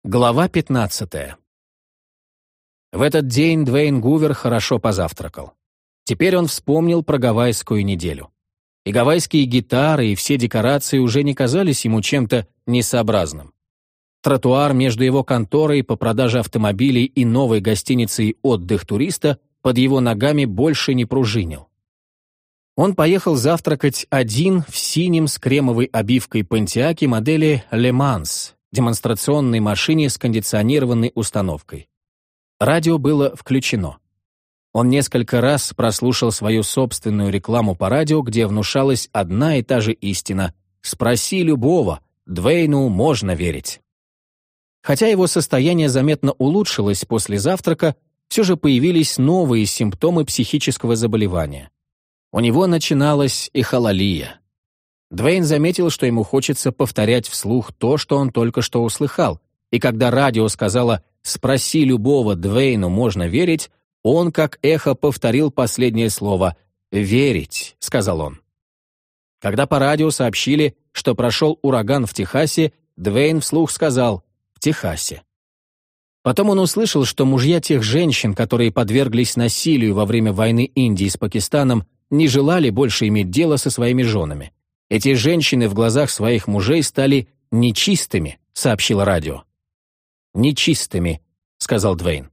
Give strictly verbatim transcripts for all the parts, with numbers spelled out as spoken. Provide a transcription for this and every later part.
Глава пятнадцатая. В этот день Дуэйн Гувер хорошо позавтракал. Теперь он вспомнил про гавайскую неделю. И гавайские гитары, и все декорации уже не казались ему чем-то несообразным. Тротуар между его конторой по продаже автомобилей и новой гостиницей «Отдых туриста» под его ногами больше не пружинил. Он поехал завтракать один в синем с кремовой обивкой Понтиаке модели «Le Mans», демонстрационной машине с кондиционированной установкой. Радио было включено. Он несколько раз прослушал свою собственную рекламу по радио, где внушалась одна и та же истина: «Спроси любого, Дуэйну можно верить». Хотя его состояние заметно улучшилось после завтрака, все же появились новые симптомы психического заболевания. У него начиналась эхололия. Дуэйн заметил, что ему хочется повторять вслух то, что он только что услыхал, и когда радио сказало «Спроси любого, Дуэйну можно верить», он как эхо повторил последнее слово «верить», — сказал он. Когда по радио сообщили, что прошел ураган в Техасе, Дуэйн вслух сказал «в Техасе». Потом он услышал, что мужья тех женщин, которые подверглись насилию во время войны Индии с Пакистаном, не желали больше иметь дело со своими женами. Эти женщины в глазах своих мужей стали нечистыми, сообщило радио. «Нечистыми», — сказал Дуэйн.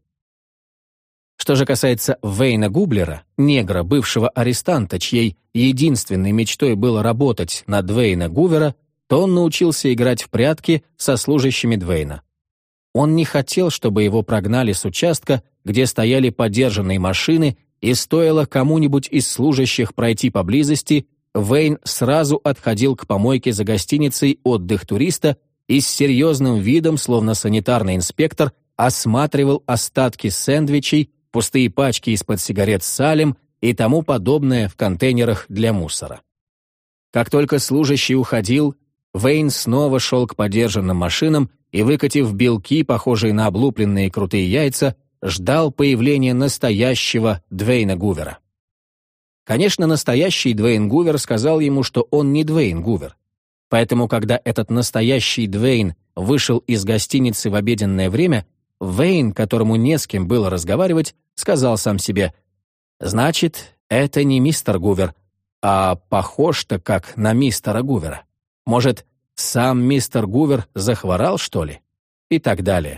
Что же касается Вейна Гублера, негра, бывшего арестанта, чьей единственной мечтой было работать на Дуэйна Гувера, то он научился играть в прятки со служащими Дуэйна. Он не хотел, чтобы его прогнали с участка, где стояли подержанные машины, и стоило кому-нибудь из служащих пройти поблизости, Вейн сразу отходил к помойке за гостиницей «Отдых туриста» и с серьезным видом, словно санитарный инспектор, осматривал остатки сэндвичей, пустые пачки из-под сигарет Салем и тому подобное в контейнерах для мусора. Как только служащий уходил, Вейн снова шел к подержанным машинам и, выкатив белки, похожие на облупленные крутые яйца, ждал появления настоящего Дуэйна Гувера. Конечно, настоящий Дуэйн Гувер сказал ему, что он не Дуэйн Гувер. Поэтому, когда этот настоящий Дуэйн вышел из гостиницы в обеденное время, Вейн, которому не с кем было разговаривать, сказал сам себе: «Значит, это не мистер Гувер, а похож-то как на мистера Гувера. Может, сам мистер Гувер захворал, что ли?» И так далее.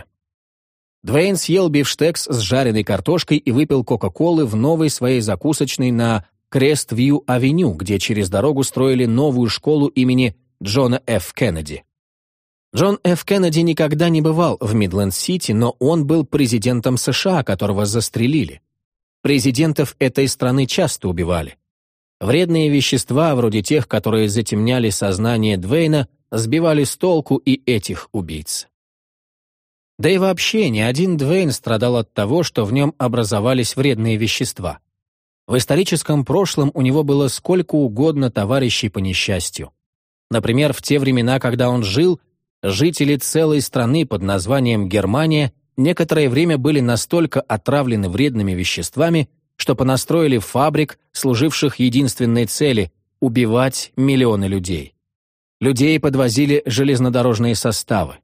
Дуэйн съел бифштекс с жареной картошкой и выпил кока-колы в новой своей закусочной на Крест-Вью-авеню, где через дорогу строили новую школу имени Джона Ф. Кеннеди. Джон Ф. Кеннеди никогда не бывал в Мидленд-Сити, но он был президентом США, которого застрелили. Президентов этой страны часто убивали. Вредные вещества, вроде тех, которые затемняли сознание Дуэйна, сбивали с толку и этих убийц. Да и вообще, ни один Дуэйн страдал от того, что в нем образовались вредные вещества. В историческом прошлом у него было сколько угодно товарищей по несчастью. Например, в те времена, когда он жил, жители целой страны под названием Германия некоторое время были настолько отравлены вредными веществами, что понастроили фабрик, служивших единственной цели – убивать миллионы людей. Людей подвозили железнодорожные составы.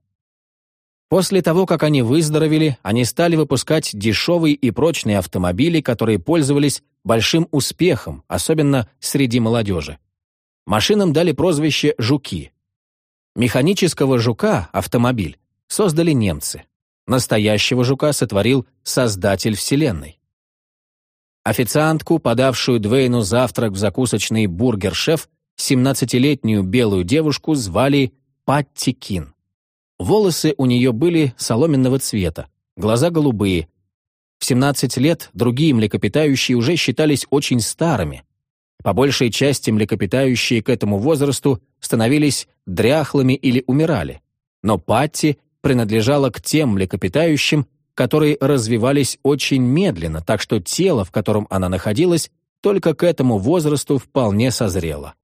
После того, как они выздоровели, они стали выпускать дешевые и прочные автомобили, которые пользовались большим успехом, особенно среди молодежи. Машинам дали прозвище «жуки». Механического жука, автомобиль, создали немцы. Настоящего жука сотворил создатель Вселенной. Официантку, подавшую Дуэйну завтрак в закусочный «Бургер-шеф», семнадцатилетнюю белую девушку звали Патти Кин. Волосы у нее были соломенного цвета, глаза голубые. В семнадцать лет другие млекопитающие уже считались очень старыми. По большей части млекопитающие к этому возрасту становились дряхлыми или умирали. Но Патти принадлежала к тем млекопитающим, которые развивались очень медленно, так что тело, в котором она находилась, только к этому возрасту вполне созрело.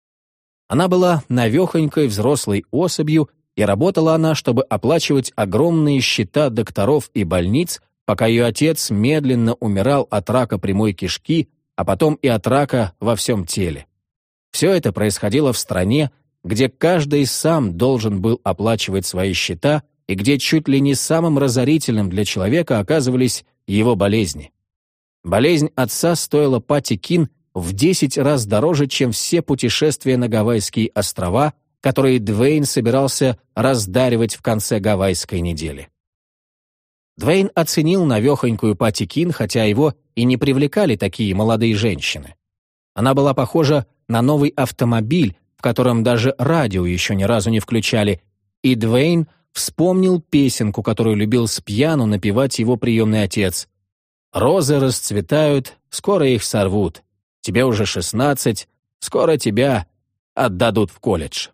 Она была навехонькой взрослой особью, и работала она, чтобы оплачивать огромные счета докторов и больниц, пока ее отец медленно умирал от рака прямой кишки, а потом и от рака во всем теле. Все это происходило в стране, где каждый сам должен был оплачивать свои счета, и где чуть ли не самым разорительным для человека оказывались его болезни. Болезнь отца стоила Патти Кин в десять раз дороже, чем все путешествия на Гавайские острова, которые Двейн собирался раздаривать в конце гавайской недели. Двейн оценил навехонькую Патти Кин, хотя его и не привлекали такие молодые женщины. Она была похожа на новый автомобиль, в котором даже радио еще ни разу не включали, и Двейн вспомнил песенку, которую любил с пьяну напевать его приемный отец. «Розы расцветают, скоро их сорвут. Тебе уже шестнадцать, скоро тебя отдадут в колледж».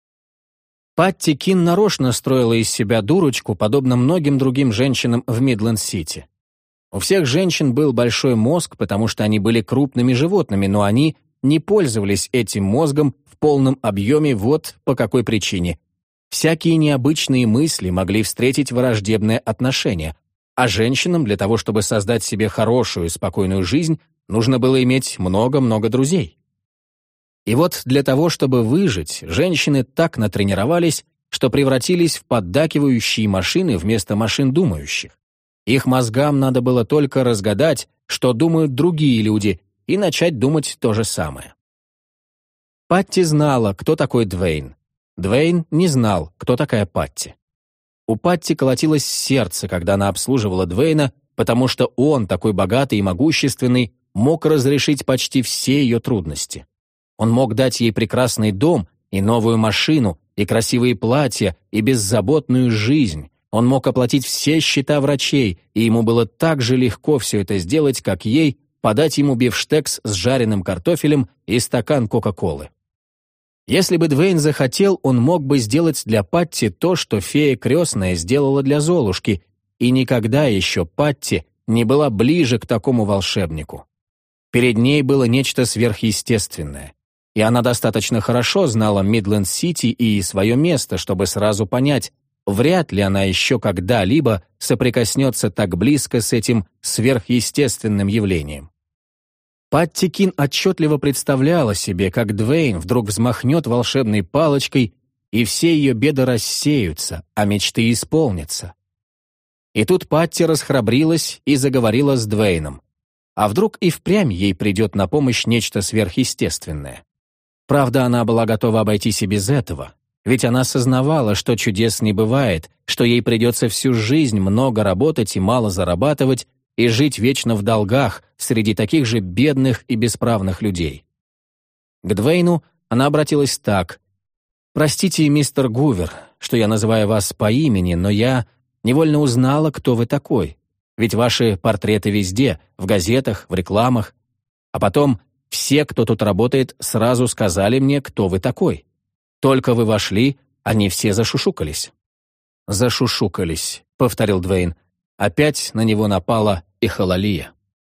Патти Кин нарочно строила из себя дурочку, подобно многим другим женщинам в Мидленд-Сити. У всех женщин был большой мозг, потому что они были крупными животными, но они не пользовались этим мозгом в полном объеме вот по какой причине. Всякие необычные мысли могли встретить враждебное отношение, а женщинам для того, чтобы создать себе хорошую и спокойную жизнь, нужно было иметь много-много друзей. И вот для того, чтобы выжить, женщины так натренировались, что превратились в поддакивающие машины вместо машин думающих. Их мозгам надо было только разгадать, что думают другие люди, и начать думать то же самое. Патти знала, кто такой Двейн. Двейн не знал, кто такая Патти. У Патти колотилось сердце, когда она обслуживала Двейна, потому что он, такой богатый и могущественный, мог разрешить почти все ее трудности. Он мог дать ей прекрасный дом и новую машину, и красивые платья, и беззаботную жизнь. Он мог оплатить все счета врачей, и ему было так же легко все это сделать, как ей подать ему бифштекс с жареным картофелем и стакан Кока-Колы. Если бы Двейн захотел, он мог бы сделать для Патти то, что фея крестная сделала для Золушки, и никогда еще Патти не была ближе к такому волшебнику. Перед ней было нечто сверхъестественное. И она достаточно хорошо знала Мидленд-Сити и свое место, чтобы сразу понять, вряд ли она еще когда-либо соприкоснется так близко с этим сверхъестественным явлением. Патти Кин отчетливо представляла себе, как Двейн вдруг взмахнет волшебной палочкой, и все ее беды рассеются, а мечты исполнятся. И тут Патти расхрабрилась и заговорила с Двейном. А вдруг и впрямь ей придет на помощь нечто сверхъестественное? Правда, она была готова обойтись и без этого, ведь она сознавала, что чудес не бывает, что ей придется всю жизнь много работать и мало зарабатывать, и жить вечно в долгах среди таких же бедных и бесправных людей. К Двейну она обратилась так: «Простите, мистер Гувер, что я называю вас по имени, но я невольно узнала, кто вы такой, ведь ваши портреты везде, в газетах, в рекламах. А потом все, кто тут работает, сразу сказали мне, кто вы такой. Только вы вошли, они все зашушукались». «Зашушукались», — повторил Двейн. Опять на него напала эхололия.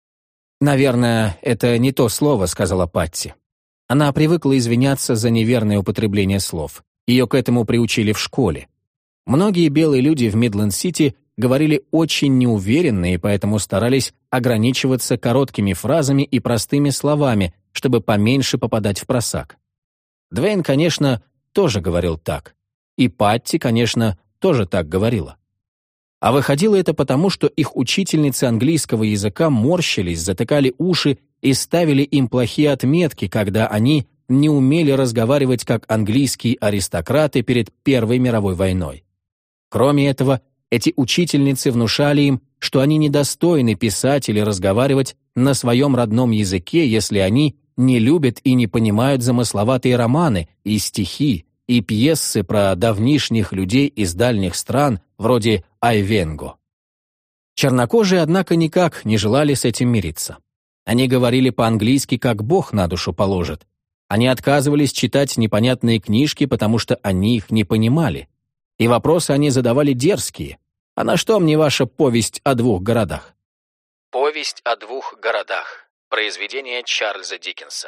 «Наверное, это не то слово», — сказала Патти. Она привыкла извиняться за неверное употребление слов. Ее к этому приучили в школе. Многие белые люди в Мидленд-Сити говорили очень неуверенно и поэтому старались ограничиваться короткими фразами и простыми словами, чтобы поменьше попадать в просак. Двейн, конечно, тоже говорил так. И Патти, конечно, тоже так говорила. А выходило это потому, что их учительницы английского языка морщились, затыкали уши и ставили им плохие отметки, когда они не умели разговаривать как английские аристократы перед Первой мировой войной. Кроме этого, эти учительницы внушали им, что они недостойны писать или разговаривать на своем родном языке, если они не любят и не понимают замысловатые романы и стихи, и пьесы про давнишних людей из дальних стран, вроде Айвенго. Чернокожие, однако, никак не желали с этим мириться. Они говорили по-английски, как Бог на душу положит. Они отказывались читать непонятные книжки, потому что они их не понимали. И вопросы они задавали дерзкие. «А на что мне ваша повесть о двух городах?» «Повесть о двух городах» — произведение Чарльза Диккенса.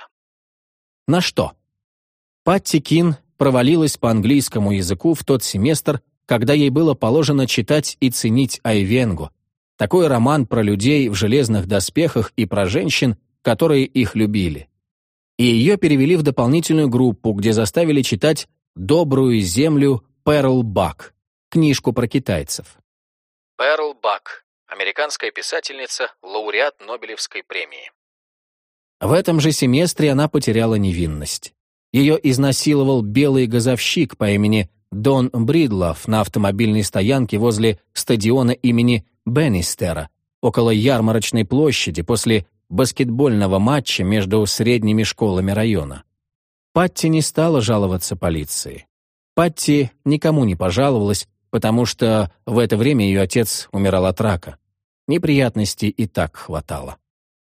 На что? Патти Кин провалилась по английскому языку в тот семестр, когда ей было положено читать и ценить Айвенго, такой роман про людей в железных доспехах и про женщин, которые их любили. И ее перевели в дополнительную группу, где заставили читать «Добрую землю Перл Бак». книжку про китайцев. Перл Бак, американская писательница, лауреат Нобелевской премии. В этом же семестре она потеряла невинность. Ее изнасиловал белый газовщик по имени Дон Бридлов на автомобильной стоянке возле стадиона имени Беннистера, около ярмарочной площади, после баскетбольного матча между средними школами района. Патти не стала жаловаться полиции. Патти никому не пожаловалась, потому что в это время ее отец умирал от рака. Неприятностей и так хватало.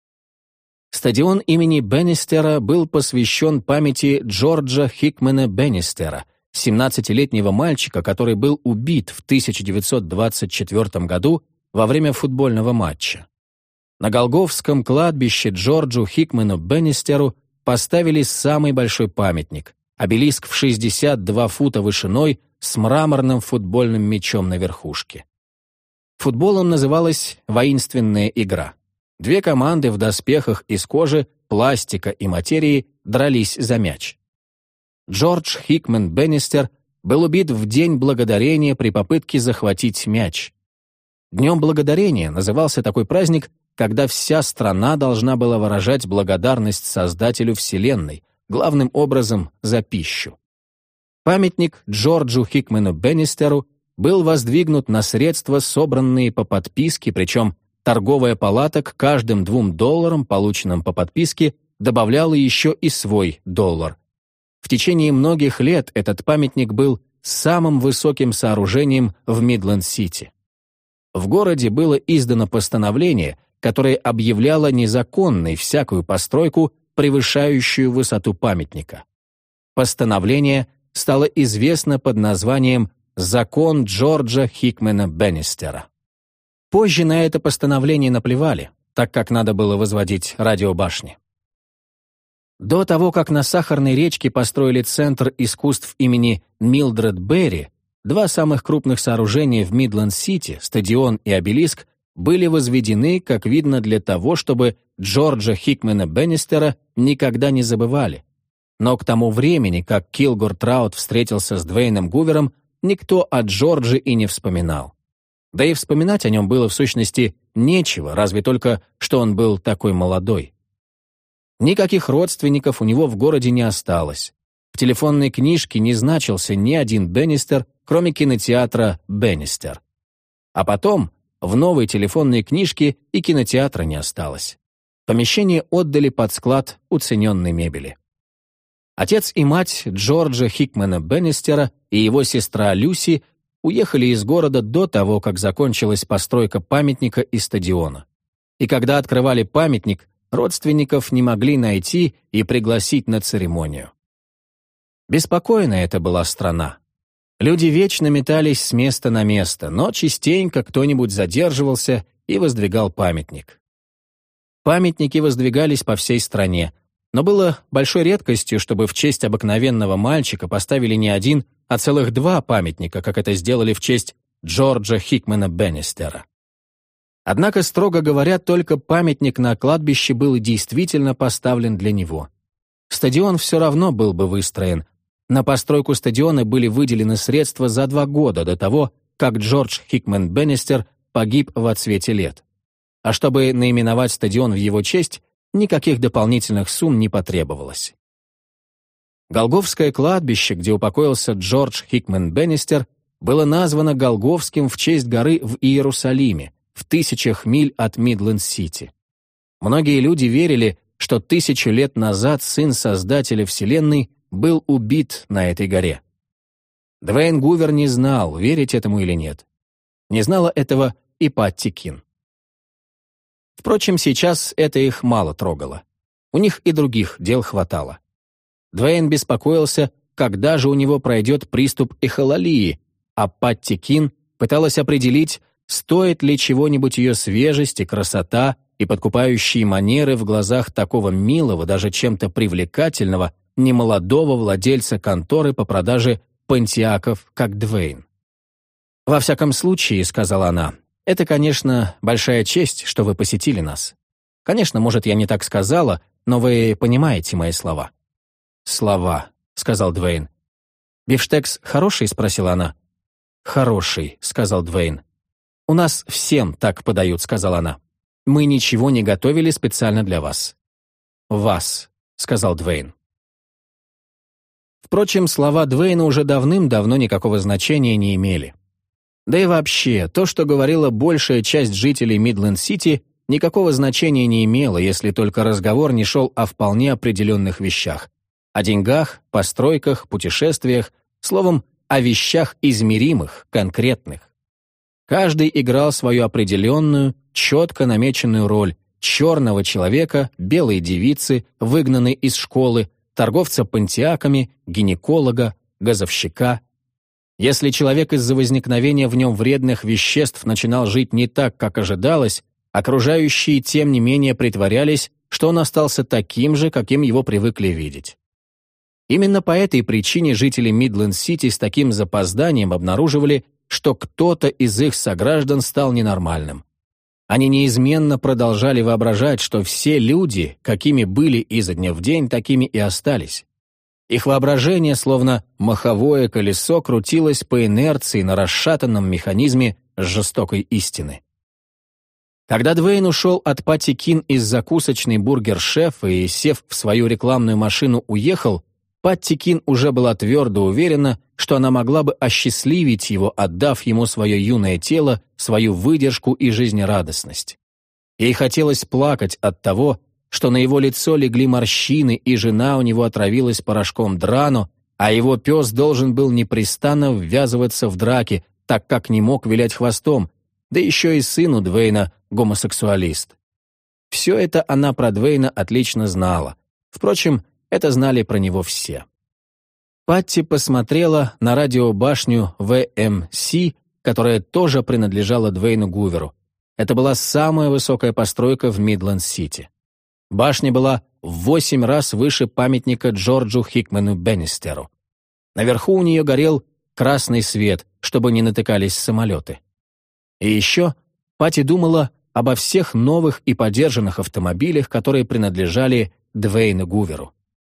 Стадион имени Беннистера был посвящен памяти Джорджа Хикмена Беннистера, семнадцатилетнего мальчика, который был убит в тысяча девятьсот двадцать четвёртом году во время футбольного матча. На Голгофском кладбище Джорджу Хикмену Беннистеру поставили самый большой памятник — обелиск в шестьдесят два фута вышиной с мраморным футбольным мячом на верхушке. Футболом называлась «воинственная игра». Две команды в доспехах из кожи, пластика и материи дрались за мяч. Джордж Хикмен Беннистер был убит в День Благодарения при попытке захватить мяч. Днем Благодарения назывался такой праздник, когда вся страна должна была выражать благодарность Создателю Вселенной, главным образом за пищу. Памятник Джорджу Хикмену Беннистеру был воздвигнут на средства, собранные по подписке, причем торговая палата к каждым двум долларам, полученным по подписке, добавляла еще и свой доллар. В течение многих лет этот памятник был самым высоким сооружением в Мидленд-Сити. В городе было издано постановление, которое объявляло незаконной всякую постройку, превышающую высоту памятника. Постановление стало известно под названием «Закон Джорджа Хикмена Беннистера». Позже на это постановление наплевали, так как надо было возводить радиобашни. До того, как на Сахарной речке построили Центр искусств имени Милдред Берри, два самых крупных сооружения в Мидленд-Сити, стадион и обелиск, были возведены, как видно, для того, чтобы Джорджа Хикмена Беннистера никогда не забывали. Но к тому времени, как Килгор Траут встретился с Двейном Гувером, никто о Джордже и не вспоминал. Да и вспоминать о нем было в сущности нечего, разве только, что он был такой молодой. Никаких родственников у него в городе не осталось. В телефонной книжке не значился ни один Беннистер, кроме кинотеатра «Беннистер». А потом в новой телефонной книжке и кинотеатра не осталось. Помещение отдали под склад уцененной мебели. Отец и мать Джорджа Хикмена Беннистера и его сестра Люси уехали из города до того, как закончилась постройка памятника и стадиона. И когда открывали памятник, родственников не могли найти и пригласить на церемонию. Беспокойная это была страна. Люди вечно метались с места на место, но частенько кто-нибудь задерживался и воздвигал памятник. Памятники воздвигались по всей стране, но было большой редкостью, чтобы в честь обыкновенного мальчика поставили не один, а целых два памятника, как это сделали в честь Джорджа Хикмена Беннистера. Однако, строго говоря, только памятник на кладбище был действительно поставлен для него. Стадион все равно был бы выстроен. На постройку стадиона были выделены средства за два года до того, как Джордж Хикмен Беннистер погиб в отсвете лет. А чтобы наименовать стадион в его честь, никаких дополнительных сумм не потребовалось. Голгофское кладбище, где упокоился Джордж Хикмен Беннистер, было названо Голгофским в честь горы в Иерусалиме, в тысячах миль от Мидленд-Сити. Многие люди верили, что тысячу лет назад сын Создателя Вселенной был убит на этой горе. Двейн Гувер не знал, верить этому или нет. Не знала этого и Патти Кин. Впрочем, сейчас это их мало трогало. У них и других дел хватало. Двейн беспокоился, когда же у него пройдет приступ эхололии, а Патти Кин пыталась определить, стоит ли чего-нибудь ее свежесть и красота и подкупающие манеры в глазах такого милого, даже чем-то привлекательного, немолодого владельца конторы по продаже пантиаков, как Двейн. «Во всяком случае», — сказала она, — «это, конечно, большая честь, что вы посетили нас. Конечно, может, я не так сказала, но вы понимаете мои слова». «Слова», — сказал Двейн. «Бифштекс хороший?» — спросила она. «Хороший», — сказал Двейн. «У нас всем так подают», — сказала она. «Мы ничего не готовили специально для вас». «Вас», — сказал Двейн. Впрочем, слова Двейна уже давным-давно никакого значения не имели. Да и вообще, то, что говорила большая часть жителей Мидленд-Сити, никакого значения не имело, если только разговор не шел о вполне определенных вещах. О деньгах, постройках, путешествиях, словом, о вещах измеримых, конкретных. Каждый играл свою определенную, четко намеченную роль черного человека, белой девицы, выгнанной из школы, торговца пантиаками, гинеколога, газовщика. Если человек из-за возникновения в нем вредных веществ начинал жить не так, как ожидалось, окружающие, тем не менее, притворялись, что он остался таким же, каким его привыкли видеть. Именно по этой причине жители Мидленд-Сити с таким запозданием обнаруживали, что кто-то из их сограждан стал ненормальным. Они неизменно продолжали воображать, что все люди, какими были изо дня в день, такими и остались. Их воображение, словно маховое колесо, крутилось по инерции на расшатанном механизме жестокой истины. Когда Двейн ушел от Патти Кин из закусочной «Бургер-шеф» и, сев в свою рекламную машину, уехал, Патти Кин уже была твердо уверена, что она могла бы осчастливить его, отдав ему свое юное тело, свою выдержку и жизнерадостность. Ей хотелось плакать от того, что на его лицо легли морщины, и жена у него отравилась порошком Драно, а его пес должен был непрестанно ввязываться в драки, так как не мог вилять хвостом, да еще и сын у Двейна гомосексуалист. Все это она про Двейна отлично знала. Впрочем, это знали про него все. Патти посмотрела на радиобашню вэ эм си, которая тоже принадлежала Двейну Гуверу. Это была самая высокая постройка в Мидленд-Сити. Башня была в восемь раз выше памятника Джорджу Хикману Беннистеру. Наверху у нее горел красный свет, чтобы не натыкались самолеты. И еще Патти думала обо всех новых и подержанных автомобилях, которые принадлежали Двейну Гуверу.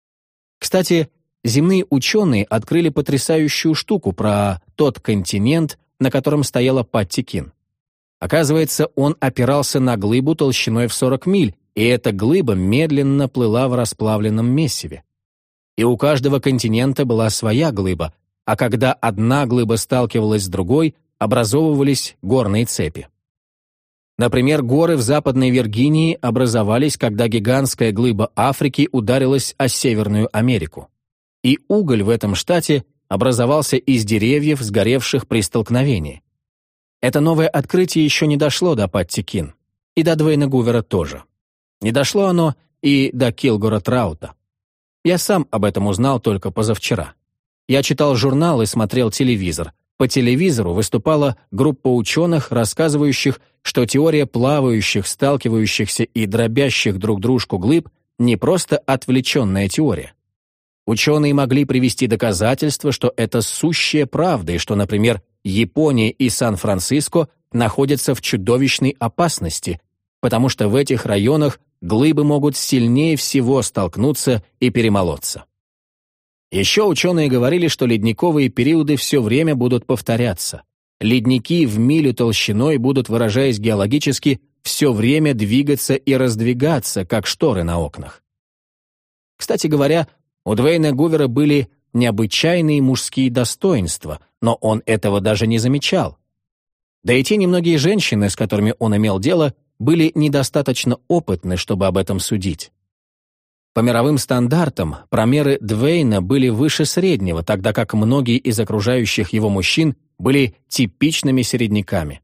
Кстати, земные ученые открыли потрясающую штуку про тот континент, на котором стояла Патти Кин. Оказывается, он опирался на глыбу толщиной в сорок миль, и эта глыба медленно плыла в расплавленном месиве. И у каждого континента была своя глыба, а когда одна глыба сталкивалась с другой, образовывались горные цепи. Например, горы в Западной Виргинии образовались, когда гигантская глыба Африки ударилась о Северную Америку. И уголь в этом штате образовался из деревьев, сгоревших при столкновении. Это новое открытие еще не дошло до Патти Кин, и до Двейна Гувера тоже. Не дошло оно и до Килгора Траута. Я сам об этом узнал только позавчера. Я читал журнал и смотрел телевизор. По телевизору выступала группа ученых, рассказывающих, что теория плавающих, сталкивающихся и дробящих друг дружку глыб не просто отвлеченная теория. Ученые могли привести доказательства, что это сущая правда, и что, например, Япония и Сан-Франциско находятся в чудовищной опасности, потому что в этих районах глыбы могут сильнее всего столкнуться и перемолоться. Еще ученые говорили, что ледниковые периоды все время будут повторяться. Ледники в милю толщиной будут, выражаясь геологически, все время двигаться и раздвигаться, как шторы на окнах. Кстати говоря, у Двейна Гувера были необычайные мужские достоинства, но он этого даже не замечал. Да и те немногие женщины, с которыми он имел дело, были недостаточно опытны, чтобы об этом судить. По мировым стандартам, промеры Двейна были выше среднего, тогда как многие из окружающих его мужчин были типичными середняками.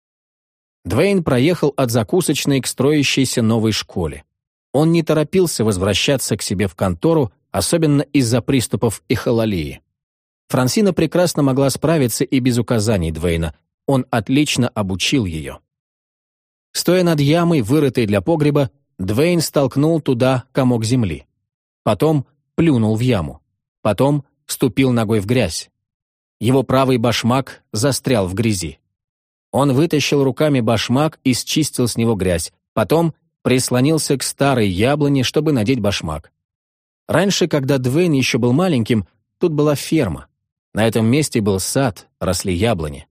Двейн проехал от закусочной к строящейся новой школе. Он не торопился возвращаться к себе в контору, особенно из-за приступов эхололии. Франсина прекрасно могла справиться и без указаний Двейна, он отлично обучил ее. Стоя над ямой, вырытой для погреба, Двейн столкнул туда комок земли. Потом плюнул в яму. Потом ступил ногой в грязь. Его правый башмак застрял в грязи. Он вытащил руками башмак и счистил с него грязь. Потом прислонился к старой яблоне, чтобы надеть башмак. Раньше, когда Двейн еще был маленьким, тут была ферма. На этом месте был сад, росли яблони.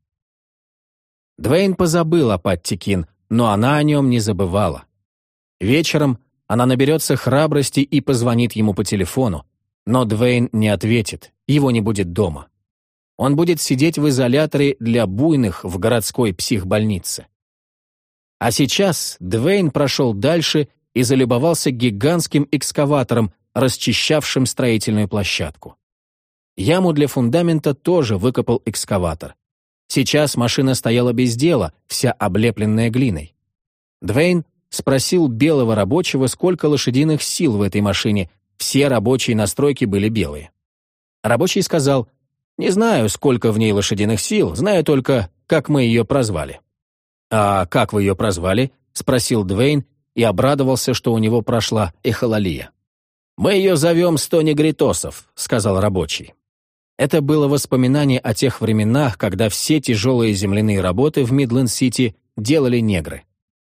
Двейн позабыл о Патти Кин, но она о нем не забывала. Вечером она наберется храбрости и позвонит ему по телефону, но Двейн не ответит, его не будет дома. Он будет сидеть в изоляторе для буйных в городской психбольнице. А сейчас Двейн прошел дальше и залюбовался гигантским экскаватором, расчищавшим строительную площадку. Яму для фундамента тоже выкопал экскаватор. Сейчас машина стояла без дела, вся облепленная глиной. Двейн спросил белого рабочего, сколько лошадиных сил в этой машине, все рабочие настройки были белые. Рабочий сказал: «Не знаю, сколько в ней лошадиных сил, знаю только, как мы ее прозвали». «А как вы ее прозвали?» — спросил Двейн и обрадовался, что у него прошла эхололия. «Мы ее зовем сто негритосов», — сказал рабочий. Это было воспоминание о тех временах, когда все тяжелые земляные работы в Мидленд-Сити делали негры.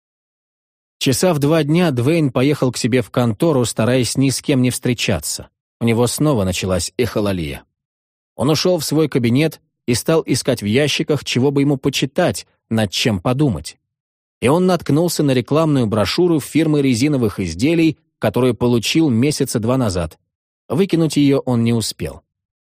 Часа в два дня Двейн поехал к себе в контору, стараясь ни с кем не встречаться. У него снова началась эхололия. Он ушел в свой кабинет и стал искать в ящиках, чего бы ему почитать, над чем подумать. И он наткнулся на рекламную брошюру фирмы резиновых изделий, которую получил месяца два назад. Выкинуть ее он не успел.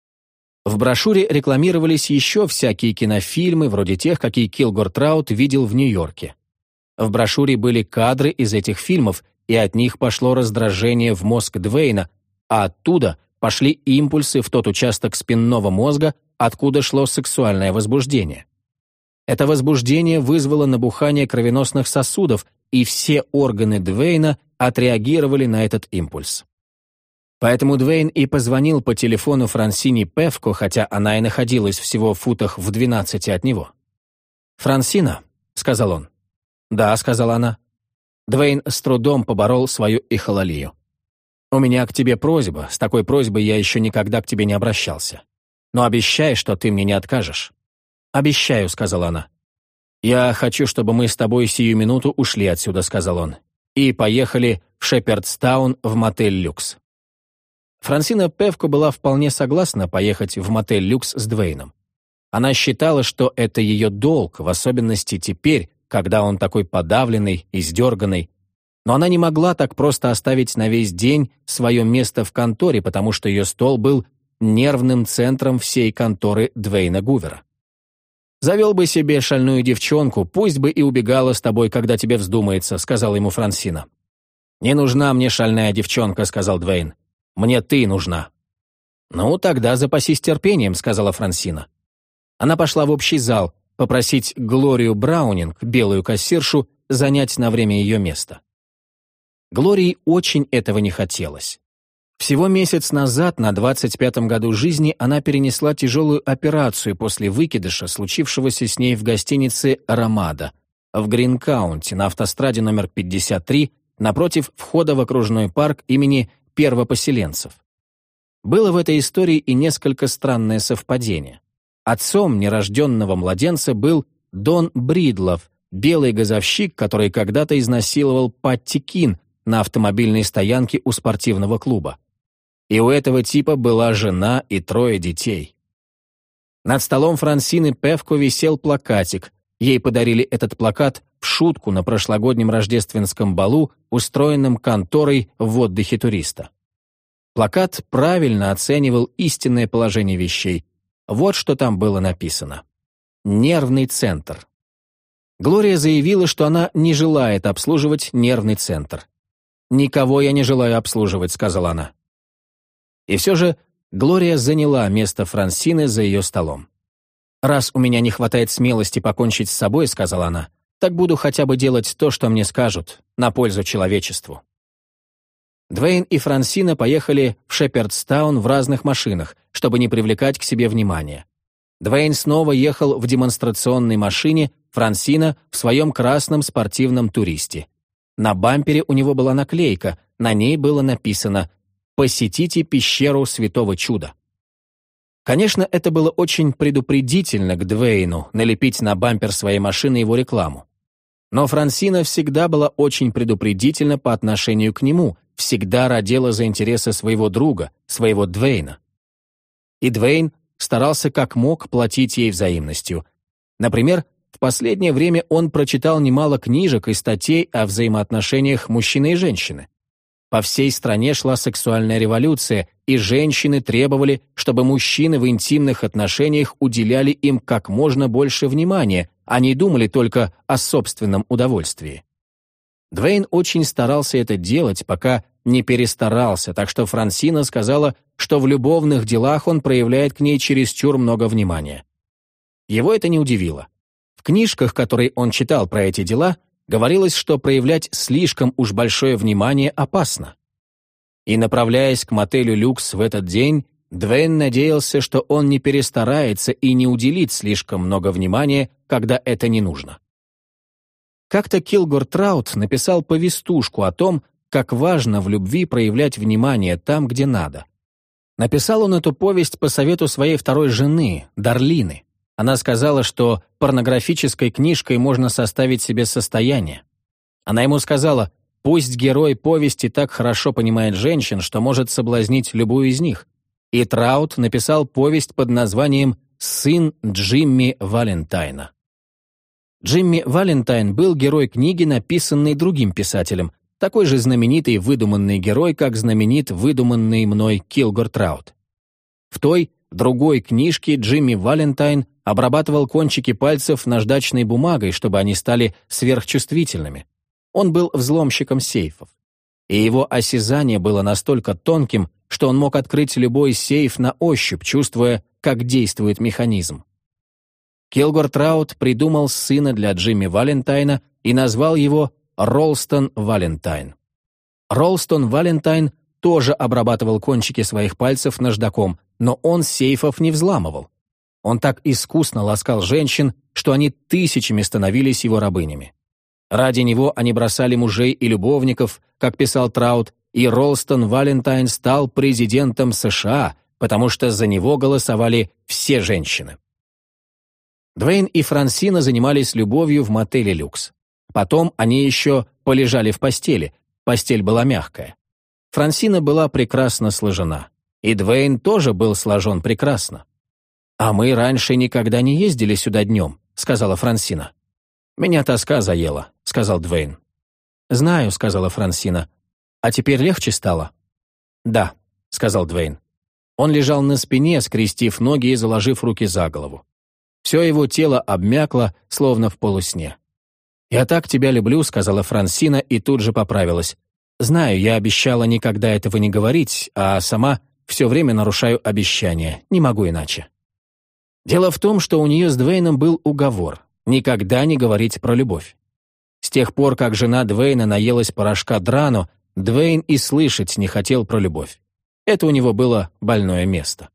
В брошюре рекламировались еще всякие кинофильмы, вроде тех, какие Килгор Траут видел в Нью-Йорке. В брошюре были кадры из этих фильмов, и от них пошло раздражение в мозг Двейна, а оттуда пошли импульсы в тот участок спинного мозга, откуда шло сексуальное возбуждение. Это возбуждение вызвало набухание кровеносных сосудов, и все органы Двейна отреагировали на этот импульс. Поэтому Двейн и позвонил по телефону Франсине Певко, хотя она и находилась всего в футах в двенадцати от него. «Франсина», — сказал он. «Да», — сказала она. Двейн с трудом поборол свою эхололию. «У меня к тебе просьба, с такой просьбой я еще никогда к тебе не обращался. Но обещай, что ты мне не откажешь». «Обещаю», — сказала она. «Я хочу, чтобы мы с тобой сию минуту ушли отсюда», — сказал он, «и поехали в Шепердстаун в мотель «Люкс». Франсина Певко была вполне согласна поехать в мотель «Люкс» с Двейном. Она считала, что это ее долг, в особенности теперь, когда он такой подавленный, издерганный. Но она не могла так просто оставить на весь день свое место в конторе, потому что ее стол был нервным центром всей конторы Двейна Гувера. «Завел бы себе шальную девчонку, пусть бы и убегала с тобой, когда тебе вздумается», — сказала ему Франсина. «Не нужна мне шальная девчонка», — сказал Двейн. «Мне ты нужна». «Ну, тогда запасись терпением», — сказала Франсина. Она пошла в общий зал попросить Глорию Браунинг, белую кассиршу, занять на время ее место. Глории очень этого не хотелось. Всего месяц назад, на двадцать пятом году жизни, она перенесла тяжелую операцию после выкидыша, случившегося с ней в гостинице «Ромада» в Грин-Каунти на автостраде номер пятьдесят три напротив входа в окружной парк имени первопоселенцев. Было в этой истории и несколько странное совпадение. Отцом нерожденного младенца был Дон Бридлов, белый газовщик, который когда-то изнасиловал Патти Кин на автомобильной стоянке у спортивного клуба. И у этого типа была жена и трое детей. Над столом Франсины Певко висел плакатик. Ей подарили этот плакат в шутку на прошлогоднем рождественском балу, устроенном конторой в отдыхе туриста. Плакат правильно оценивал истинное положение вещей. Вот что там было написано. Нервный центр. Глория заявила, что она не желает обслуживать нервный центр. «Никого я не желаю обслуживать», — сказала она. И все же Глория заняла место Франсины за ее столом. «Раз у меня не хватает смелости покончить с собой», — сказала она, «так буду хотя бы делать то, что мне скажут, на пользу человечеству». Двейн и Франсина поехали в Шепердстаун в разных машинах, чтобы не привлекать к себе внимания. Двейн снова ехал в демонстрационной машине, Франсина — в своем красном спортивном туристе. На бампере у него была наклейка, на ней было написано «Посетите пещеру Святого Чуда». Конечно, это было очень предупредительно к Двейну налепить на бампер своей машины его рекламу. Но Франсина всегда была очень предупредительна по отношению к нему, всегда радела за интересы своего друга, своего Двейна. И Двейн старался как мог платить ей взаимностью. Например, в последнее время он прочитал немало книжек и статей о взаимоотношениях мужчины и женщины. По всей стране шла сексуальная революция, и женщины требовали, чтобы мужчины в интимных отношениях уделяли им как можно больше внимания, а не думали только о собственном удовольствии. Двейн очень старался это делать, пока не перестарался, так что Франсина сказала, что в любовных делах он проявляет к ней чересчур много внимания. Его это не удивило. В книжках, которые он читал про эти дела, говорилось, что проявлять слишком уж большое внимание опасно. И, направляясь к мотелю «Люкс» в этот день, Двейн надеялся, что он не перестарается и не уделит слишком много внимания, когда это не нужно. Как-то Килгор Траут написал повестушку о том, как важно в любви проявлять внимание там, где надо. Написал он эту повесть по совету своей второй жены, Дарлины. Она сказала, что порнографической книжкой можно составить себе состояние. Она ему сказала, пусть герой повести так хорошо понимает женщин, что может соблазнить любую из них. И Траут написал повесть под названием «Сын Джимми Валентайна». Джимми Валентайн был герой книги, написанной другим писателем, такой же знаменитый выдуманный герой, как знаменит выдуманный мной Килгор Траут. В той, другой книжке Джимми Валентайн обрабатывал кончики пальцев наждачной бумагой, чтобы они стали сверхчувствительными. Он был взломщиком сейфов. И его осязание было настолько тонким, что он мог открыть любой сейф на ощупь, чувствуя, как действует механизм. Килгор Траут придумал сына для Джимми Валентайна и назвал его Ролстон Валентайн. Ролстон Валентайн тоже обрабатывал кончики своих пальцев наждаком, но он сейфов не взламывал. Он так искусно ласкал женщин, что они тысячами становились его рабынями. Ради него они бросали мужей и любовников, как писал Траут, и Ролстон Валентайн стал президентом США, потому что за него голосовали все женщины. Двейн и Франсина занимались любовью в мотеле «Люкс». Потом они еще полежали в постели, постель была мягкая. Франсина была прекрасно сложена, и Двейн тоже был сложен прекрасно. «А мы раньше никогда не ездили сюда днем», — сказала Франсина. «Меня тоска заела», — сказал Двейн. «Знаю», — сказала Франсина. «А теперь легче стало?» «Да», — сказал Двейн. Он лежал на спине, скрестив ноги и заложив руки за голову. Все его тело обмякло, словно в полусне. «Я так тебя люблю», — сказала Франсина и тут же поправилась. «Знаю, я обещала никогда этого не говорить, а сама все время нарушаю обещания, не могу иначе». Дело в том, что у нее с Двейном был уговор — никогда не говорить про любовь. С тех пор, как жена Двейна наелась порошка Драно, Двейн и слышать не хотел про любовь. Это у него было больное место.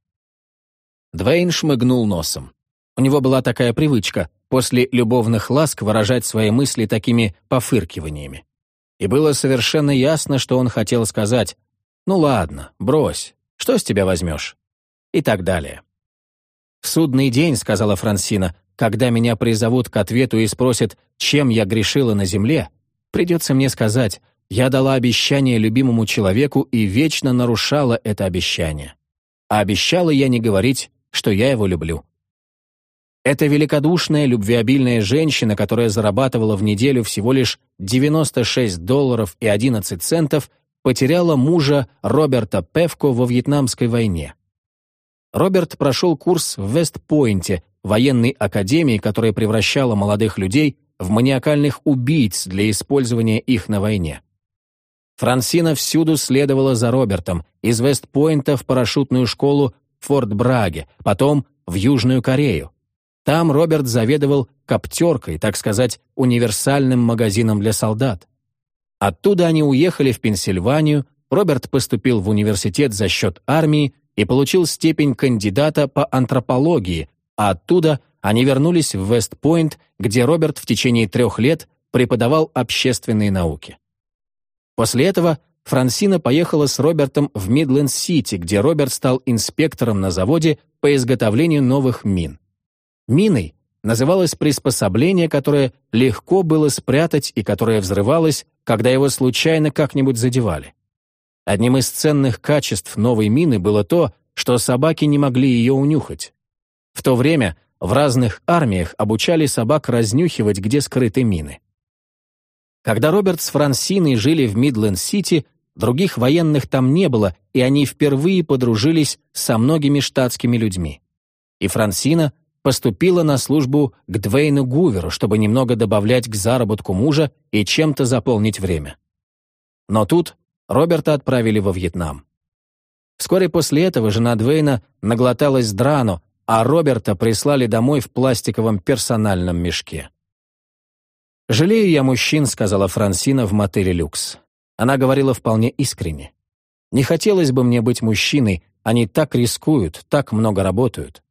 Двейн шмыгнул носом. У него была такая привычка после любовных ласк выражать свои мысли такими пофыркиваниями. И было совершенно ясно, что он хотел сказать «Ну ладно, брось, что с тебя возьмешь?» и так далее. «В судный день, — сказала Франсина, — когда меня призовут к ответу и спросят, чем я грешила на земле, придется мне сказать, я дала обещание любимому человеку и вечно нарушала это обещание. А обещала я не говорить, что я его люблю». Эта великодушная, любвеобильная женщина, которая зарабатывала в неделю всего лишь девяносто шесть долларов и одиннадцать центов, потеряла мужа Роберта Певко во Вьетнамской войне. Роберт прошел курс в Вест-Пойнте, военной академии, которая превращала молодых людей в маниакальных убийц для использования их на войне. Франсина всюду следовала за Робертом, из Вест-Пойнта в парашютную школу в Форт-Браге, потом в Южную Корею. Там Роберт заведовал коптеркой, так сказать, универсальным магазином для солдат. Оттуда они уехали в Пенсильванию, Роберт поступил в университет за счет армии и получил степень кандидата по антропологии, а оттуда они вернулись в Вест-Пойнт, где Роберт в течение трех лет преподавал общественные науки. После этого Франсина поехала с Робертом в Мидленд-Сити, где Роберт стал инспектором на заводе по изготовлению новых мин. Миной называлось приспособление, которое легко было спрятать и которое взрывалось, когда его случайно как-нибудь задевали. Одним из ценных качеств новой мины было то, что собаки не могли ее унюхать. В то время в разных армиях обучали собак разнюхивать, где скрыты мины. Когда Роберт с Франсиной жили в Мидленд-Сити, других военных там не было, и они впервые подружились со многими штатскими людьми. И Франсина поступила на службу к Двейну Гуверу, чтобы немного добавлять к заработку мужа и чем-то заполнить время. Но тут Роберта отправили во Вьетнам. Вскоре после этого жена Двейна наглоталась драну, а Роберта прислали домой в пластиковом персональном мешке. «Жалею я мужчин», — сказала Франсина в мотеле «Люкс». Она говорила вполне искренне. «Не хотелось бы мне быть мужчиной, они так рискуют, так много работают».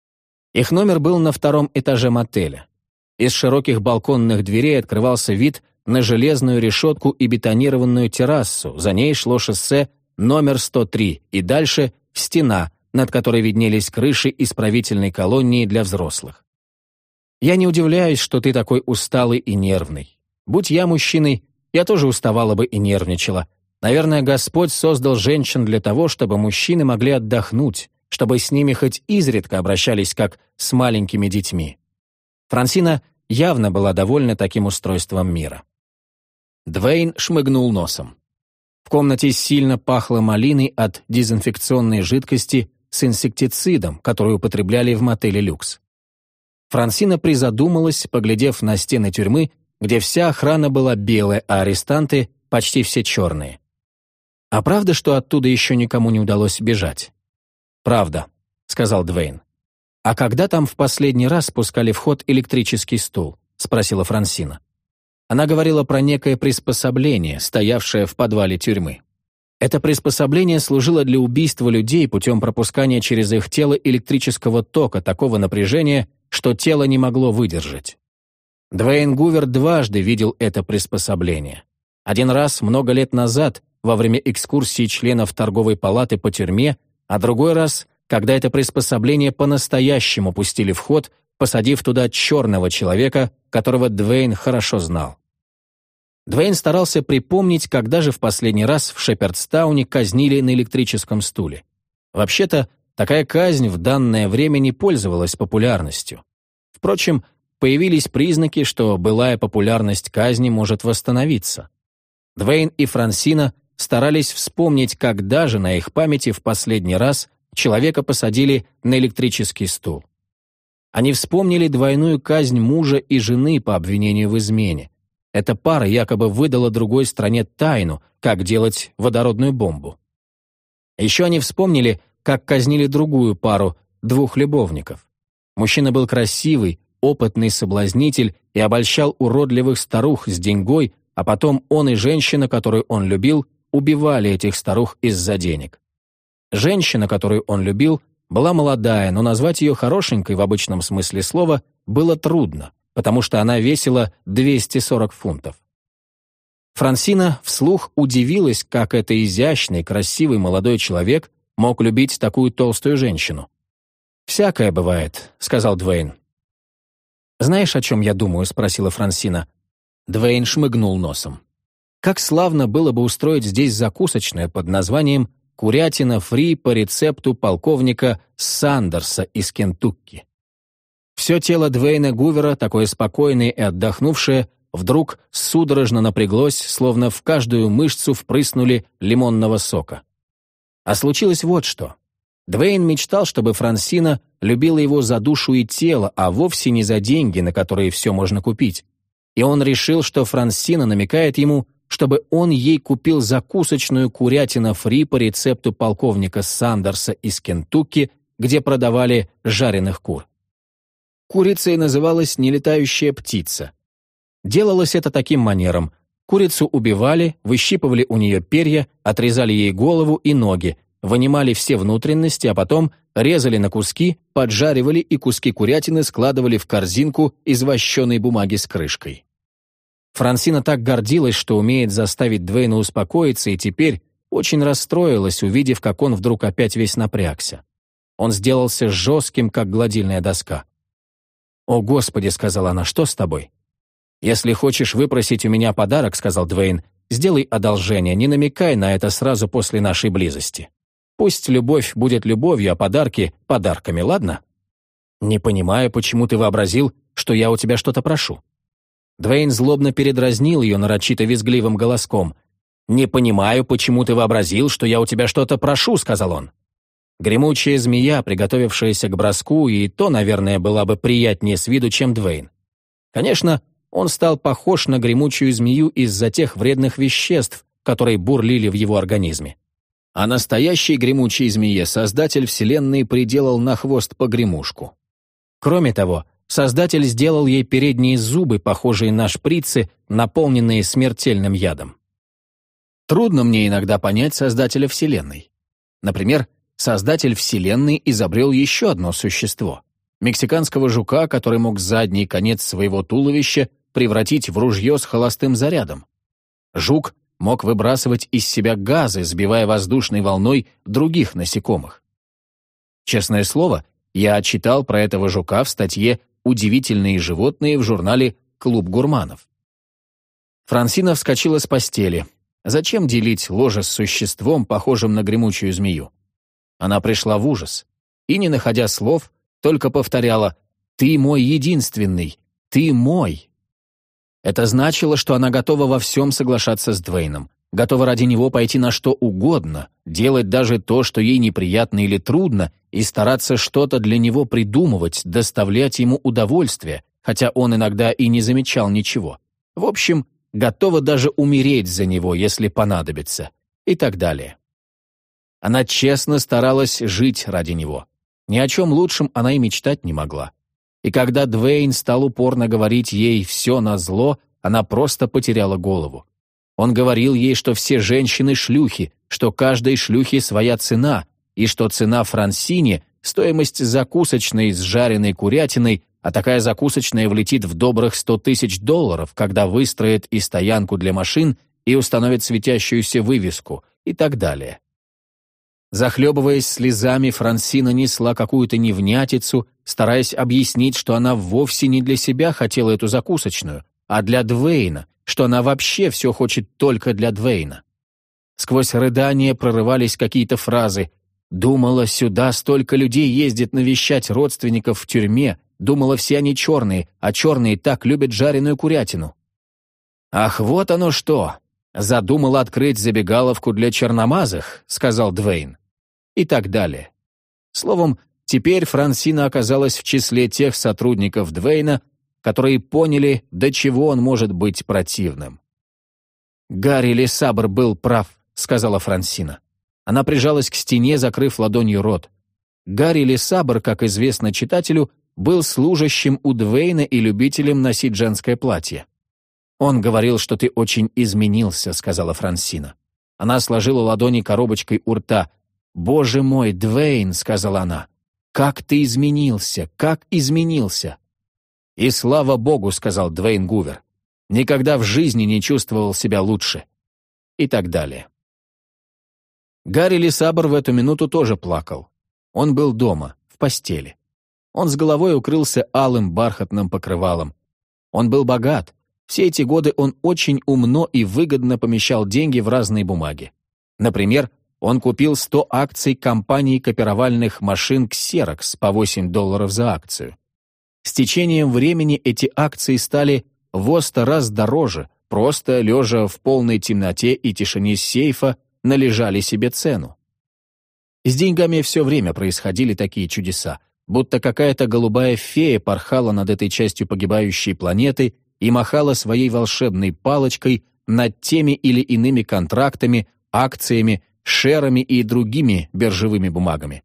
Их номер был на втором этаже мотеля. Из широких балконных дверей открывался вид на железную решетку и бетонированную террасу, за ней шло шоссе номер сто три, и дальше стена, над которой виднелись крыши исправительной колонии для взрослых. «Я не удивляюсь, что ты такой усталый и нервный. Будь я мужчиной, я тоже уставала бы и нервничала. Наверное, Господь создал женщин для того, чтобы мужчины могли отдохнуть, чтобы с ними хоть изредка обращались как с маленькими детьми». Франсина явно была довольна таким устройством мира. Двейн шмыгнул носом. В комнате сильно пахло малиной от дезинфекционной жидкости с инсектицидом, которую употребляли в мотеле «Люкс». Франсина призадумалась, поглядев на стены тюрьмы, где вся охрана была белая, а арестанты почти все черные. «А правда, что оттуда еще никому не удалось бежать?» «Правда», — сказал Двейн. «А когда там в последний раз спускали в ход электрический стул?» — спросила Франсина. Она говорила про некое приспособление, стоявшее в подвале тюрьмы. Это приспособление служило для убийства людей путем пропускания через их тело электрического тока такого напряжения, что тело не могло выдержать. Двейн Гувер дважды видел это приспособление. Один раз много лет назад, во время экскурсии членов торговой палаты по тюрьме, а другой раз, когда это приспособление по-настоящему пустили в ход, посадив туда черного человека, которого Двейн хорошо знал. Двейн старался припомнить, когда же в последний раз в Шепердстауне казнили на электрическом стуле. Вообще-то, такая казнь в данное время не пользовалась популярностью. Впрочем, появились признаки, что былая популярность казни может восстановиться. Двейн и Франсина старались вспомнить, когда же на их памяти в последний раз человека посадили на электрический стул. Они вспомнили двойную казнь мужа и жены по обвинению в измене. Эта пара якобы выдала другой стране тайну, как делать водородную бомбу. Еще они вспомнили, как казнили другую пару, двух любовников. Мужчина был красивый, опытный соблазнитель и обольщал уродливых старух с деньгой, а потом он и женщина, которую он любил, убивали этих старух из-за денег. Женщина, которую он любил, была молодая, но назвать ее хорошенькой в обычном смысле слова было трудно, потому что она весила двести сорок фунтов. Франсина вслух удивилась, как это изящный, красивый молодой человек мог любить такую толстую женщину. «Всякое бывает», — сказал Двейн. «Знаешь, о чем я думаю?» — спросила Франсина. Двейн шмыгнул носом. «Как славно было бы устроить здесь закусочную под названием «Курятина фри по рецепту полковника Сандерса из Кентукки». Все тело Двейна Гувера, такое спокойное и отдохнувшее, вдруг судорожно напряглось, словно в каждую мышцу впрыснули лимонного сока. А случилось вот что. Двейн мечтал, чтобы Франсина любила его за душу и тело, а вовсе не за деньги, на которые все можно купить. И он решил, что Франсина намекает ему, чтобы он ей купил закусочную курятина фри по рецепту полковника Сандерса из Кентукки, где продавали жареных кур. Курицей называлась нелетающая птица. Делалось это таким манером. Курицу убивали, выщипывали у нее перья, отрезали ей голову и ноги, вынимали все внутренности, а потом резали на куски, поджаривали и куски курятины складывали в корзинку из вощеной бумаги с крышкой. Франсина так гордилась, что умеет заставить Двейна успокоиться, и теперь очень расстроилась, увидев, как он вдруг опять весь напрягся. Он сделался жестким, как гладильная доска. «О, Господи!» — сказала она, — «что с тобой?» «Если хочешь выпросить у меня подарок, — сказал Двейн, — сделай одолжение, не намекай на это сразу после нашей близости. Пусть любовь будет любовью, а подарки — подарками, ладно? Не понимаю, почему ты вообразил, что я у тебя что-то прошу». Двейн злобно передразнил ее нарочито визгливым голоском. «Не понимаю, почему ты вообразил, что я у тебя что-то прошу», — сказал он. Гремучая змея, приготовившаяся к броску, и то, наверное, была бы приятнее с виду, чем Двейн. Конечно, он стал похож на гремучую змею из-за тех вредных веществ, которые бурлили в его организме. А настоящей гремучей змее Создатель Вселенной приделал на хвост погремушку. Кроме того, Создатель сделал ей передние зубы, похожие на шприцы, наполненные смертельным ядом. Трудно мне иногда понять Создателя Вселенной. Например, Создатель Вселенной изобрел еще одно существо — мексиканского жука, который мог задний конец своего туловища превратить в ружье с холостым зарядом. Жук мог выбрасывать из себя газы, сбивая воздушной волной других насекомых. Честное слово, я читал про этого жука в статье «Удивительные животные» в журнале «Клуб гурманов». Франсина вскочила с постели. Зачем делить ложе с существом, похожим на гремучую змею? Она пришла в ужас и, не находя слов, только повторяла «Ты мой единственный! Ты мой!». Это значило, что она готова во всем соглашаться с Двейном, готова ради него пойти на что угодно, делать даже то, что ей неприятно или трудно, и стараться что-то для него придумывать, доставлять ему удовольствие, хотя он иногда и не замечал ничего. В общем, готова даже умереть за него, если понадобится, и так далее. Она честно старалась жить ради него. Ни о чем лучшем она и мечтать не могла. И когда Двейн стал упорно говорить ей все назло, она просто потеряла голову. Он говорил ей, что все женщины — шлюхи, что каждой шлюхе своя цена, и что цена Франсине — стоимость закусочной с жареной курятиной, а такая закусочная влетит в добрых сто тысяч долларов, когда выстроит и стоянку для машин, и установит светящуюся вывеску, и так далее. Захлебываясь слезами, Франсина несла какую-то невнятицу, стараясь объяснить, что она вовсе не для себя хотела эту закусочную, а для Двейна, что она вообще все хочет только для Двейна. Сквозь рыдания прорывались какие-то фразы. «Думала, сюда столько людей ездит навещать родственников в тюрьме, думала, все они черные, а черные так любят жареную курятину». «Ах, вот оно что! Задумала открыть забегаловку для черномазых», — сказал Двейн. И так далее. Словом, теперь Франсина оказалась в числе тех сотрудников Двейна, которые поняли, до чего он может быть противным. «Гарри Лесабр был прав», — сказала Франсина. Она прижалась к стене, закрыв ладонью рот. Гарри Лесабр, как известно читателю, был служащим у Двейна и любителем носить женское платье. «Он говорил, что ты очень изменился», — сказала Франсина. Она сложила ладони коробочкой у рта. «Боже мой, Двейн», — сказала она, — «как ты изменился, как изменился». «И слава богу», — сказал Двейн Гувер, — «никогда в жизни не чувствовал себя лучше». И так далее. Гарри Лесабр в эту минуту тоже плакал. Он был дома, в постели. Он с головой укрылся алым бархатным покрывалом. Он был богат. Все эти годы он очень умно и выгодно помещал деньги в разные бумаги. Например, он купил сто акций компании копировальных машин Xerox по восемь долларов за акцию. С течением времени эти акции стали во сто раз дороже, просто, лежа в полной темноте и тишине сейфа, належали себе цену. С деньгами все время происходили такие чудеса, будто какая-то голубая фея порхала над этой частью погибающей планеты и махала своей волшебной палочкой над теми или иными контрактами, акциями, шерами и другими биржевыми бумагами.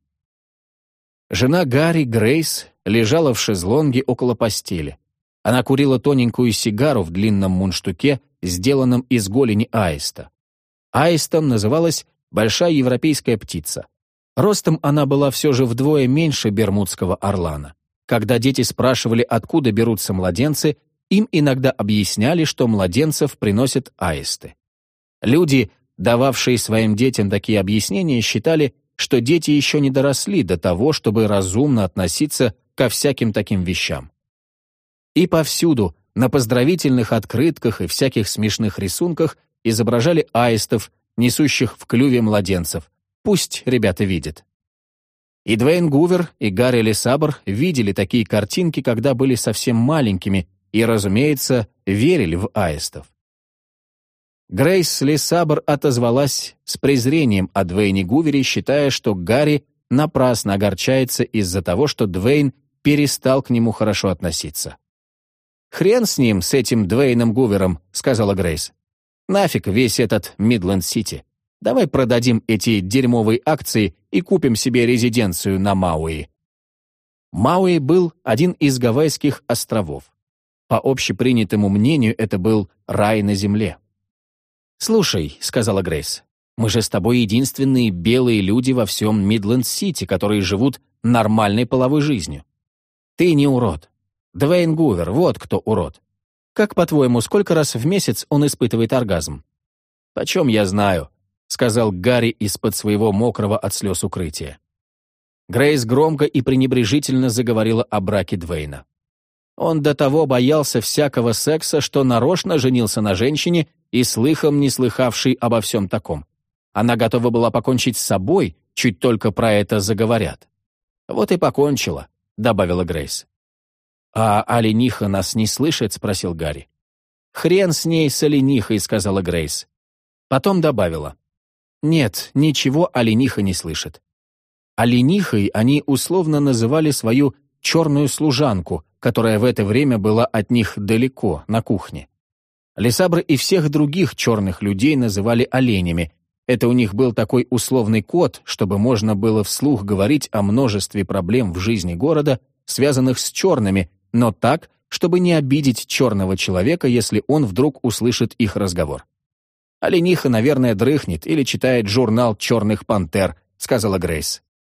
Жена Гарри, Грейс, лежала в шезлонге около постели. Она курила тоненькую сигару в длинном мундштуке, сделанном из голени аиста. Аистом называлась большая европейская птица. Ростом она была все же вдвое меньше бермудского орлана. Когда дети спрашивали, откуда берутся младенцы, им иногда объясняли, что младенцев приносят аисты. Люди, дававшие своим детям такие объяснения, считали, что дети еще не доросли до того, чтобы разумно относиться ко всяким таким вещам. И повсюду, на поздравительных открытках и всяких смешных рисунках изображали аистов, несущих в клюве младенцев, Пусть ребята видят». И Двейн Гувер, и Гарри Лесабр видели такие картинки, когда были совсем маленькими, и, разумеется, верили в аистов. Грейс Лесабр отозвалась с презрением о Двейне Гувере, считая, что Гарри напрасно огорчается из-за того, что Двейн перестал к нему хорошо относиться. «Хрен с ним, с этим Двейном Гувером», — сказала Грейс. «Нафиг весь этот Мидленд-Сити. Давай продадим эти дерьмовые акции и купим себе резиденцию на Мауи». Мауи был один из Гавайских островов. По общепринятому мнению, это был рай на земле. «Слушай», — сказала Грейс, — «мы же с тобой единственные белые люди во всем Мидленд-Сити, которые живут нормальной половой жизнью. Ты не урод. Двейн Гувер, вот кто урод. Как, по-твоему, сколько раз в месяц он испытывает оргазм?» «Почем я знаю», — сказал Гарри из-под своего мокрого от слез укрытия. Грейс громко и пренебрежительно заговорила о браке Двейна. Он до того боялся всякого секса, что нарочно женился на женщине и слыхом не слыхавшей обо всем таком. Она готова была покончить с собой, чуть только про это заговорят. «Вот и покончила», — добавила Грейс. «А олениха нас не слышит?» — спросил Гарри. «Хрен с ней, с оленихой», — сказала Грейс. Потом добавила. «Нет, ничего олениха не слышит». Оленихой они условно называли свою черную служанку, которая в это время была от них далеко, на кухне. Лесабры и всех других черных людей называли оленями. Это у них был такой условный код, чтобы можно было вслух говорить о множестве проблем в жизни города, связанных с черными, но так, чтобы не обидеть черного человека, если он вдруг услышит их разговор. «Олениха, наверное, дрыхнет или читает журнал «Черных пантер», — сказала Грейс.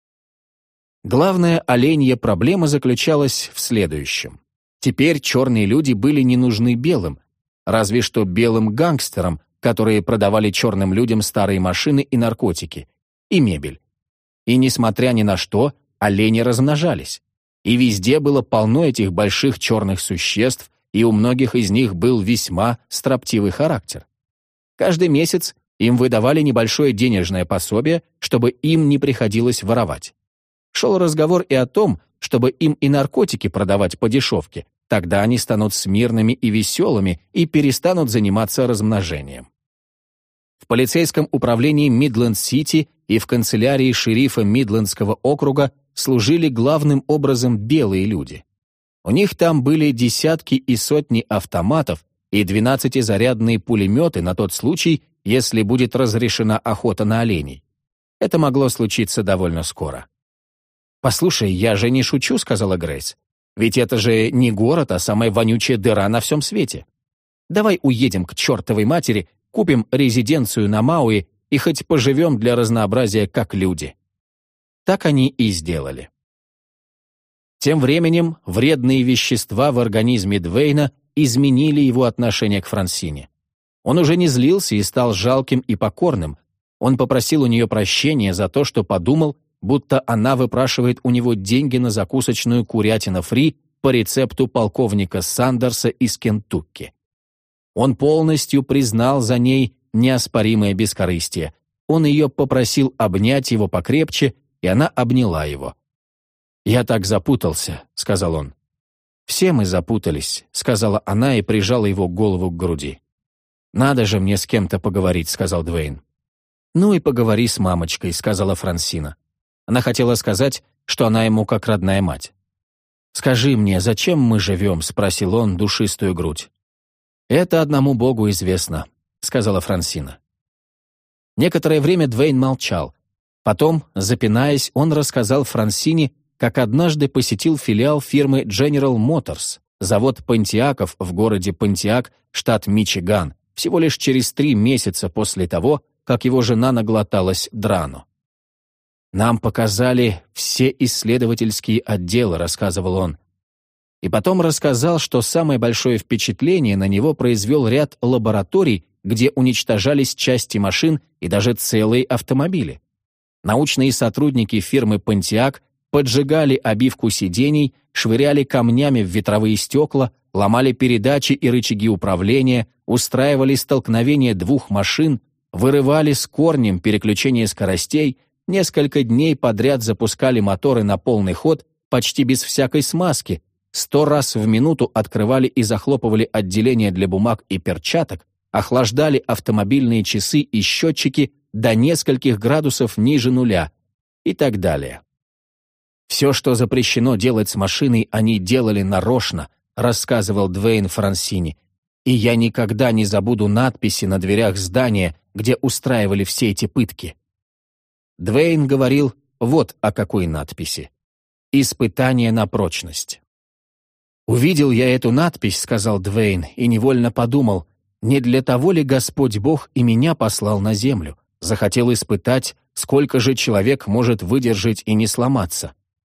Главная оленья проблема заключалась в следующем. Теперь черные люди были не нужны белым, разве что белым гангстерам, которые продавали черным людям старые машины и наркотики, и мебель. И несмотря ни на что, олени размножались. И везде было полно этих больших черных существ, и у многих из них был весьма строптивый характер. Каждый месяц им выдавали небольшое денежное пособие, чтобы им не приходилось воровать. Шел разговор и о том, чтобы им и наркотики продавать по дешевке, тогда они станут смирными и веселыми и перестанут заниматься размножением. В полицейском управлении Мидленд-Сити и в канцелярии шерифа Мидлендского округа служили главным образом белые люди. У них там были десятки и сотни автоматов и двенадцатизарядные пулеметы на тот случай, если будет разрешена охота на оленей. Это могло случиться довольно скоро. «Послушай, я же не шучу», — сказала Грейс. «Ведь это же не город, а самая вонючая дыра на всем свете. Давай уедем к чертовой матери, купим резиденцию на Мауи и хоть поживем для разнообразия как люди». Так они и сделали. Тем временем вредные вещества в организме Двейна изменили его отношение к Франсине. Он уже не злился и стал жалким и покорным. Он попросил у нее прощения за то, что подумал, будто она выпрашивает у него деньги на закусочную курятина фри по рецепту полковника Сандерса из Кентукки. Он полностью признал за ней неоспоримое бескорыстие. Он ее попросил обнять его покрепче, и она обняла его. «Я так запутался», — сказал он. «Все мы запутались», — сказала она и прижала его голову к груди. «Надо же мне с кем-то поговорить», — сказал Двейн. «Ну и поговори с мамочкой», — сказала Франсина. Она хотела сказать, что она ему как родная мать. «Скажи мне, зачем мы живем?» — спросил он душистую грудь. «Это одному Богу известно», — сказала Франсина. Некоторое время Двейн молчал. Потом, запинаясь, он рассказал Франсине, как однажды посетил филиал фирмы General Motors, завод Понтиаков в городе Понтиак, штат Мичиган, всего лишь через три месяца после того, как его жена наглоталась драну. «Нам показали все исследовательские отделы», — рассказывал он. И потом рассказал, что самое большое впечатление на него произвел ряд лабораторий, где уничтожались части машин и даже целые автомобили. Научные сотрудники фирмы «Понтиак» поджигали обивку сидений, швыряли камнями в ветровые стекла, ломали передачи и рычаги управления, устраивали столкновение двух машин, вырывали с корнем переключение скоростей, Несколько дней подряд запускали моторы на полный ход, почти без всякой смазки, сто раз в минуту открывали и захлопывали отделения для бумаг и перчаток, охлаждали автомобильные часы и счетчики до нескольких градусов ниже нуля и так далее. «Все, что запрещено делать с машиной, они делали нарочно», рассказывал Дуэйн Франсини, «и я никогда не забуду надписи на дверях здания, где устраивали все эти пытки». Дуэйн говорил вот о какой надписи: «Испытание на прочность». «Увидел я эту надпись, — сказал Дуэйн, — и невольно подумал, не для того ли Господь Бог и меня послал на землю, захотел испытать, сколько же человек может выдержать и не сломаться».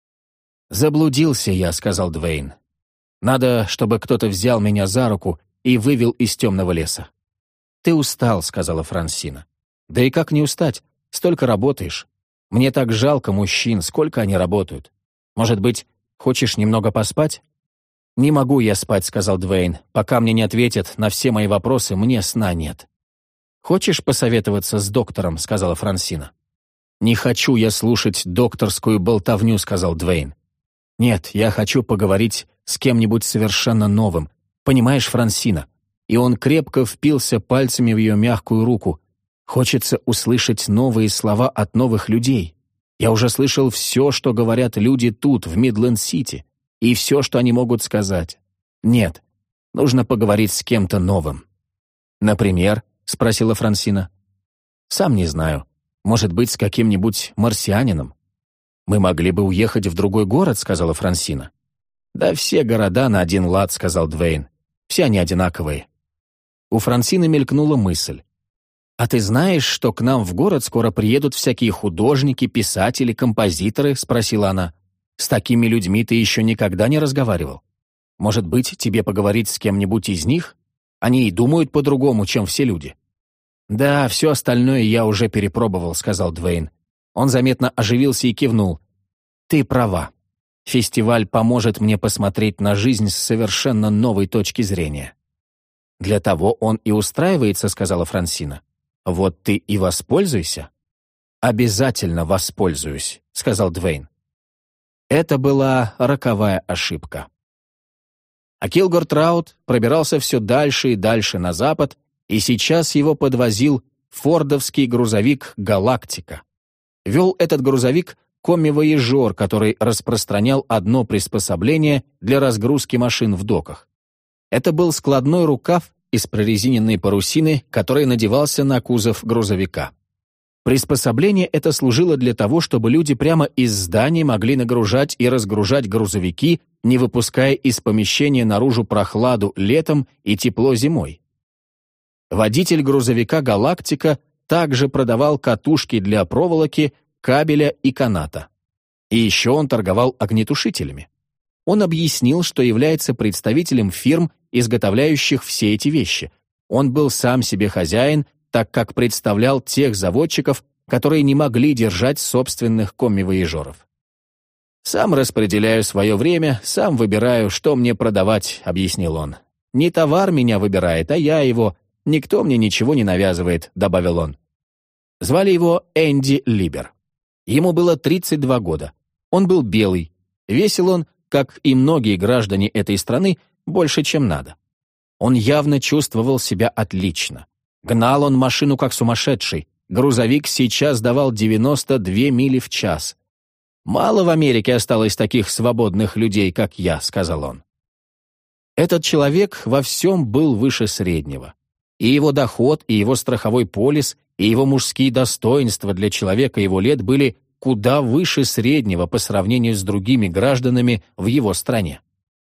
«Заблудился я, — сказал Дуэйн. Надо, чтобы кто-то взял меня за руку и вывел из темного леса». «Ты устал, — сказала Франсина. Да и как не устать? Столько работаешь. Мне так жалко мужчин, сколько они работают. Может быть, хочешь немного поспать?» «Не могу я спать, — сказал Дуэйн. Пока мне не ответят на все мои вопросы, мне сна нет». «Хочешь посоветоваться с доктором? — сказала Франсина. «Не хочу я слушать докторскую болтовню, — сказал Дуэйн. Нет, я хочу поговорить с кем-нибудь совершенно новым. Понимаешь, Франсина?» И он крепко впился пальцами в ее мягкую руку. «Хочется услышать новые слова от новых людей. Я уже слышал все, что говорят люди тут, в Мидленд-Сити, и все, что они могут сказать. Нет, нужно поговорить с кем-то новым». «Например?» — спросила Франсина. «Сам не знаю. Может быть, с каким-нибудь марсианином». «Мы могли бы уехать в другой город», — сказала Франсина. «Да все города на один лад», — сказал Дуэйн. «Все они одинаковые». У Франсины мелькнула мысль. «А ты знаешь, что к нам в город скоро приедут всякие художники, писатели, композиторы?» — спросила она. «С такими людьми ты еще никогда не разговаривал. Может быть, тебе поговорить с кем-нибудь из них? Они и думают по-другому, чем все люди». «Да, все остальное я уже перепробовал», — сказал Дуэйн. Он заметно оживился и кивнул. «Ты права. Фестиваль поможет мне посмотреть на жизнь с совершенно новой точки зрения». «Для того он и устраивается», — сказала Франсина. «Вот ты и воспользуйся». «Обязательно воспользуюсь», — сказал Дуэйн. Это была роковая ошибка. А Килгор Траут пробирался все дальше и дальше на запад, и сейчас его подвозил фордовский грузовик «Галактика». Вел этот грузовик комми-вояжер, который распространял одно приспособление для разгрузки машин в доках. Это был складной рукав из прорезиненной парусины, который надевался на кузов грузовика. Приспособление это служило для того, чтобы люди прямо из зданий могли нагружать и разгружать грузовики, не выпуская из помещения наружу прохладу летом и тепло зимой. Водитель грузовика «Галактика» также продавал катушки для проволоки, кабеля и каната. И еще он торговал огнетушителями. Он объяснил, что является представителем фирм, изготовляющих все эти вещи. Он был сам себе хозяин, так как представлял тех заводчиков, которые не могли держать собственных комми-вояжеров. «Сам распределяю свое время, сам выбираю, что мне продавать», — объяснил он. «Не товар меня выбирает, а я его. Никто мне ничего не навязывает», — добавил он. Звали его Энди Либер. Ему было тридцать два года. Он был белый. Весил он, как и многие граждане этой страны, больше, чем надо. Он явно чувствовал себя отлично. Гнал он машину как сумасшедший. Грузовик сейчас давал девяносто две мили в час. «Мало в Америке осталось таких свободных людей, как я», — сказал он. Этот человек во всем был выше среднего. И его доход, и его страховой полис, и его мужские достоинства для человека его лет были куда выше среднего по сравнению с другими гражданами в его стране.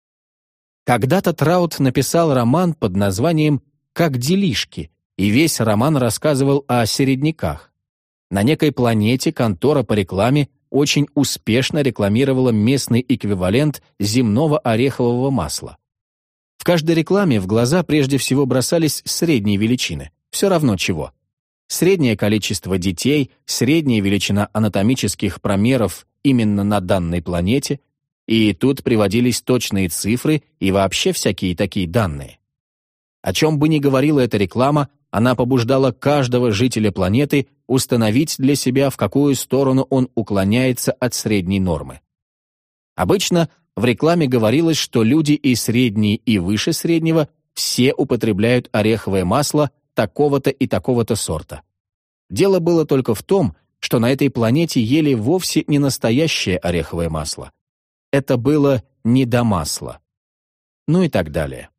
Когда-то Траут написал роман под названием «Как делишки», и весь роман рассказывал о середняках. На некой планете контора по рекламе очень успешно рекламировала местный эквивалент земного орехового масла. В каждой рекламе в глаза прежде всего бросались средние величины, все равно чего. Среднее количество детей, средняя величина анатомических промеров именно на данной планете, и тут приводились точные цифры и вообще всякие такие данные. О чем бы ни говорила эта реклама, она побуждала каждого жителя планеты установить для себя, в какую сторону он уклоняется от средней нормы. Обычно в рекламе говорилось, что люди и средние, и выше среднего все употребляют ореховое масло такого-то и такого-то сорта. Дело было только в том, что на этой планете ели вовсе не настоящее ореховое масло. Это было недомасло. Ну и так далее.